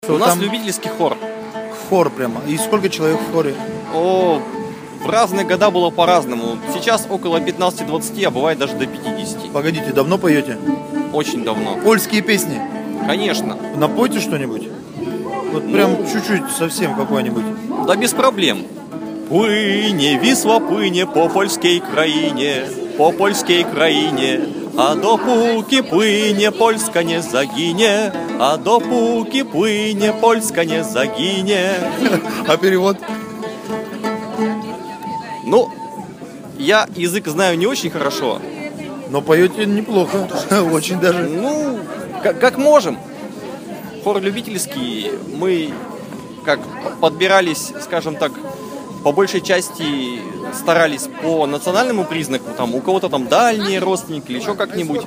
У нас там любительский хор. хор прямо. И сколько человек в хоре? О, в разные года было по-разному. Сейчас около 15-20, а бывает даже до 50. Погодите, давно поете? Очень давно. Польские песни? Конечно. Напойте что-нибудь? Вот прям чуть-чуть, совсем какой-нибудь. Да без проблем. Пłynie, Wisła płynie po polskiej krainie, a dopóki płynie, Polska nie zaginie, a dopóki płynie, Polska nie zaginie. А перевод? Ну, я язык знаю не очень хорошо. Но поете неплохо. Очень даже. Ну, как можем. Хор любительский, мы как подбирались, скажем так, по большей части старались по национальному признаку, там у кого-то там дальние родственники или еще как-нибудь.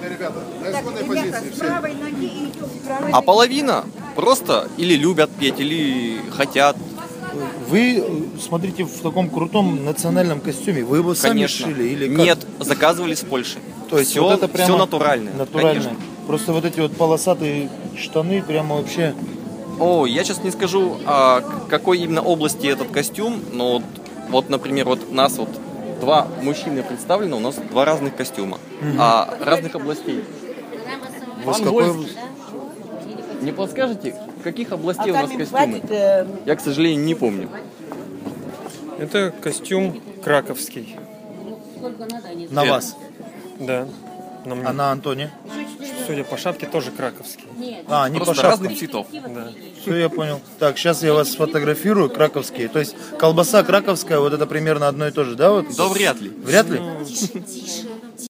А половина просто или любят петь, или хотят. Вы смотрите в таком крутом национальном костюме. Вы его сами Конечно. шили или как? Нет, заказывали с Польши. То есть все, вот это прямо все натуральное. Натуральное. Конечно. Просто вот эти вот полосатые штаны прямо вообще. О, я сейчас не скажу, к какой именно области этот костюм, но вот, например, вот нас вот два мужчины представлены, у нас два разных костюма, а разных областей. Вы с Пан какой Вольф, не подскажете, каких областей у нас костюмы? Я, к сожалению, не помню. Это костюм краковский. на вас? Да. На мне. А на Антоне? Судя по шапке, тоже краковский. А, не по Просто шапкам. разных цветов. Да. Все, я понял. Так, сейчас я вас сфотографирую, краковские. То есть колбаса краковская, вот это примерно одно и то же, да? Вот? Да вряд ли. Вряд ли?